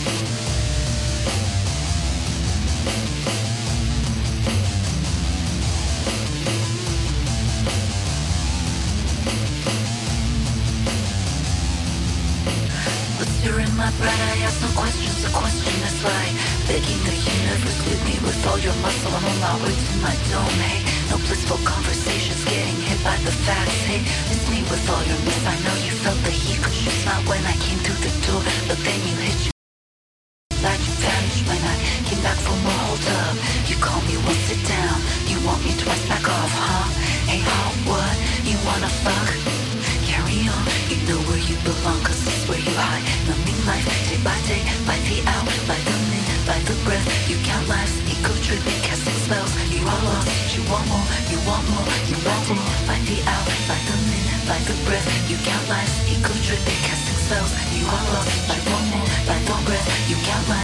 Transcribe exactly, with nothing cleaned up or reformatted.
My bread, I ask no questions, the question is why. Begging the universe with me with all your muscle. I'm on my way to my dome, hey. No blissful conversations, getting hit by the facts, hey. It's me with all your myths. I know you felt the heat, cause you smiled when I came through the door. But then you hit you like you vanished when I came back from a hold up. You call me, well sit down. You want me to rise back off, huh? Hey, hot what? You wanna fuck? Carry on, you know where you belong, cause it's where you hide. Numbing life, day by day, by the hour, by the minute, by the breath. You count lives, ego tripping, casting spells. You are lost, you want more, you want more, you want more. By the hour, by the minute, by the breath. You count lives, ego tripping, casting spells. You are lost, you want more, by the breath. You count lives.